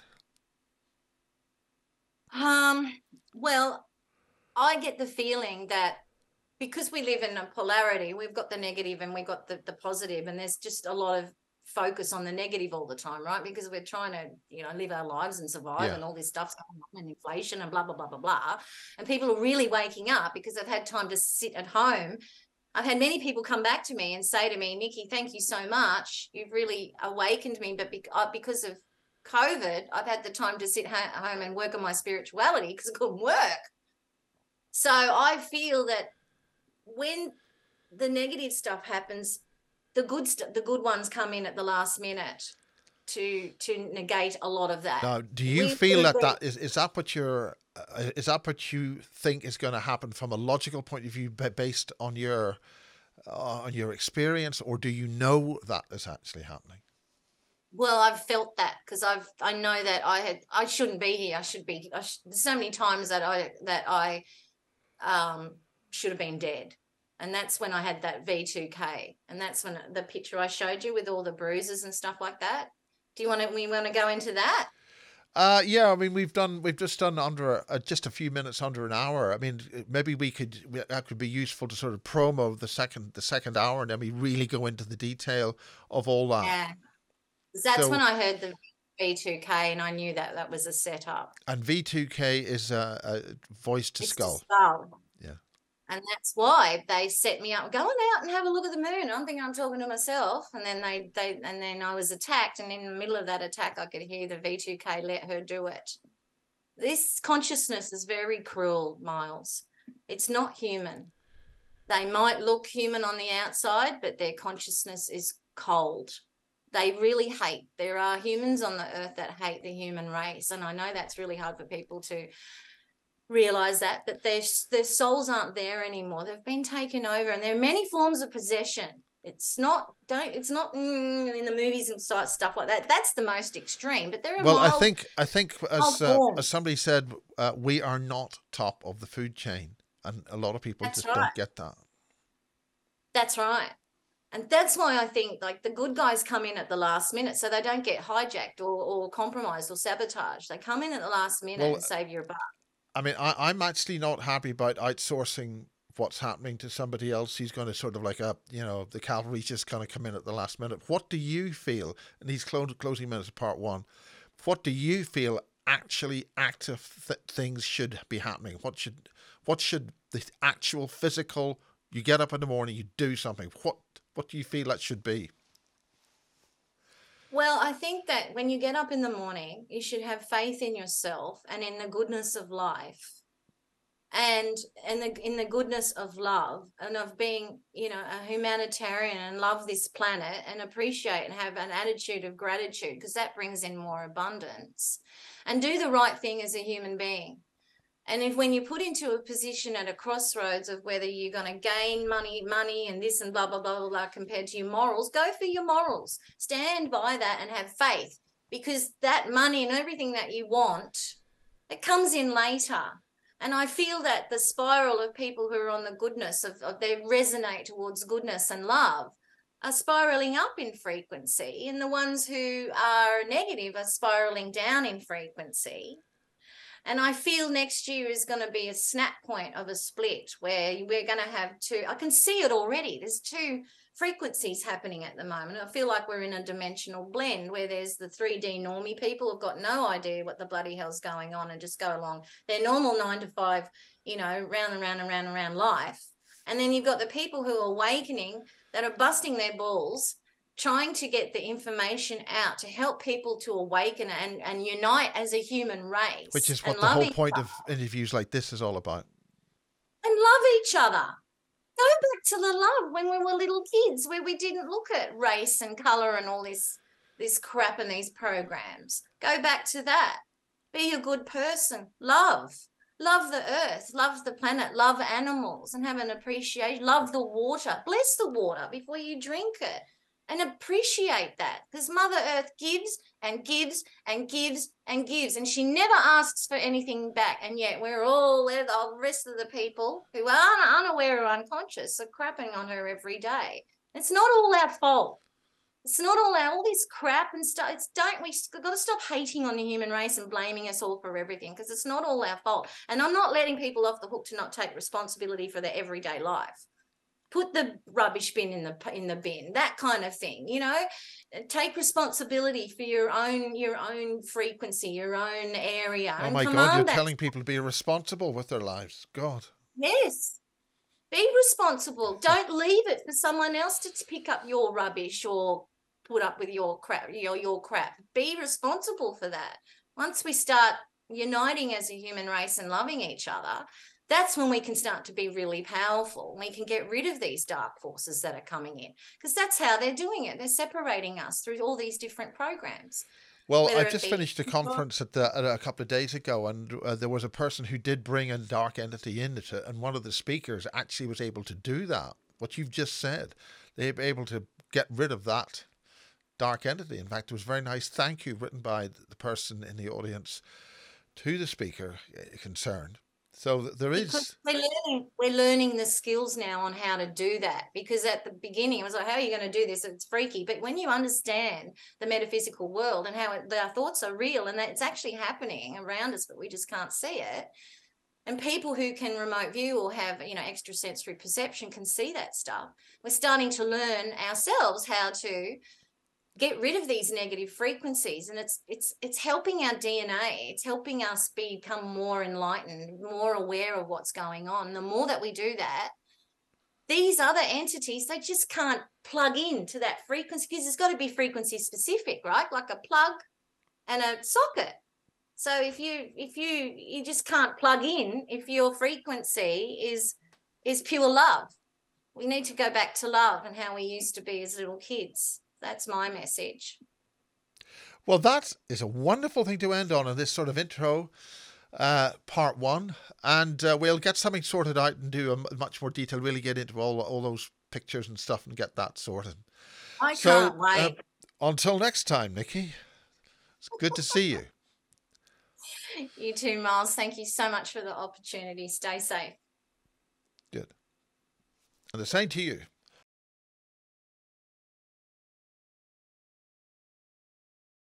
Well, I get the feeling that because we live in a polarity, we've got the negative and we've got the positive, and there's just a lot of focus on the negative all the time, right? Because we're trying to, live our lives and survive, and all this stuff's going on, and inflation and blah, blah, blah, blah, blah. And people are really waking up because they've had time to sit at home. I've had many people come back to me and say to me, Nikki, thank you so much. You've really awakened me. But because of COVID, I've had the time to sit home and work on my spirituality because I couldn't work. So I feel that when the negative stuff happens, the good ones come in at the last minute to negate a lot of that. Now, do you feel that is that what you think is going to happen from a logical point of view based on your experience, or do you know that is actually happening? Well, I've felt that because I know that I shouldn't be here. There's so many times that I should have been dead. And that's when I had that V2K. And that's when the picture I showed you with all the bruises and stuff like that. We want to go into that? Yeah, I mean, we've just done under just a few minutes under an hour. I mean, maybe that could be useful to sort of promo the second hour, and then we really go into the detail of all that. Yeah. That's when I heard the V2K and I knew that was a setup. And V2K is a voice to skull. To skull. Yeah. And that's why they set me up, go out and have a look at the moon. I'm thinking I'm talking to myself. And then and then I was attacked. And in the middle of that attack, I could hear the V2K, let her do it. This consciousness is very cruel, Miles. It's not human. They might look human on the outside, but their consciousness is cold. They really hate. There are humans on the earth that hate the human race. And I know that's really hard for people to realize that their souls aren't there anymore. They've been taken over, and there are many forms of possession. It's not in the movies and stuff like that. That's the most extreme. But there are I think as somebody said, we are not top of the food chain, and a lot of people don't get that. That's right. And that's why I think like the good guys come in at the last minute so they don't get hijacked or compromised or sabotaged. They come in at the last minute and save your butt. I mean, I'm actually not happy about outsourcing what's happening to somebody else. He's going to sort of like the cavalry's just going to come in at the last minute. What do you feel in these closing minutes of part one? What do you feel actually active things should be happening? What should the actual physical? You get up in the morning, you do something. What do you feel that should be? Well, I think that when you get up in the morning, you should have faith in yourself and in the goodness of life, and in the goodness of love, and of being, a humanitarian and love this planet and appreciate and have an attitude of gratitude, because that brings in more abundance, and do the right thing as a human being. And when you're put into a position at a crossroads of whether you're going to gain money and this and blah, blah, blah, blah, blah, compared to your morals, go for your morals. Stand by that and have faith, because that money and everything that you want, it comes in later. And I feel that the spiral of people who are on the goodness of they resonate towards goodness and love are spiraling up in frequency, and the ones who are negative are spiraling down in frequency. And I feel next year is going to be a snap point of a split where we're going to have I can see it already. There's two frequencies happening at the moment. I feel like we're in a dimensional blend where there's the 3D normie people who've got no idea what the bloody hell's going on and just go along their normal 9 to 5, round and round and round and round life. And then you've got the people who are awakening that are busting their balls, trying to get the information out to help people to awaken and unite as a human race. Which is what the whole point of interviews like this is all about. And love each other. Go back to the love when we were little kids, where we didn't look at race and color and all this crap in these programs. Go back to that. Be a good person. Love the earth, love the planet, love animals, and have an appreciation. Love the water. Bless the water before you drink it, and appreciate that, because Mother Earth gives and gives and gives and gives, and she never asks for anything back. And yet we're all, the rest of the people who are unaware or unconscious, are crapping on her every day. It's not all our fault. It's not all this crap and stuff. We've got to stop hating on the human race and blaming us all for everything, because it's not all our fault. And I'm not letting people off the hook to not take responsibility for their everyday life. Put the rubbish bin in the bin, that kind of thing, take responsibility for your own frequency, your own area. Oh my God, you're telling people to be responsible with their lives. God. Yes. Be responsible. Don't leave it for someone else to pick up your rubbish or put up with your crap. Your crap. Be responsible for that. Once we start uniting as a human race and loving each other, that's when we can start to be really powerful. We can get rid of these dark forces that are coming in, because that's how they're doing it. They're separating us through all these different programs. Well, I just finished a conference a couple of days ago, and there was a person who did bring a dark entity into it, and one of the speakers actually was able to do that. What you've just said, they were able to get rid of that dark entity. In fact, it was a very nice thank you written by the person in the audience to the speaker concerned. So there is. We're learning the skills now on how to do that, because at the beginning it was like, how are you going to do this? It's freaky. But when you understand the metaphysical world and how our thoughts are real and that it's actually happening around us, but we just can't see it. And people who can remote view or have, extrasensory perception can see that stuff. We're starting to learn ourselves how to get rid of these negative frequencies, and it's helping our DNA. It's helping us become more enlightened, more aware of what's going on. The more that we do that, these other entities, they just can't plug into that frequency, because it's got to be frequency specific, right? Like a plug and a socket. So if you just can't plug in if your frequency is pure love. We need to go back to love and how we used to be as little kids. That's my message. Well, that is a wonderful thing to end on in this sort of intro, part one. And we'll get something sorted out and do a much more detail, really get into all those pictures and stuff and get that sorted. I can't wait. Until next time, Nikki, it's good to see you. You too, Miles. Thank you so much for the opportunity. Stay safe. Good. And the same to you.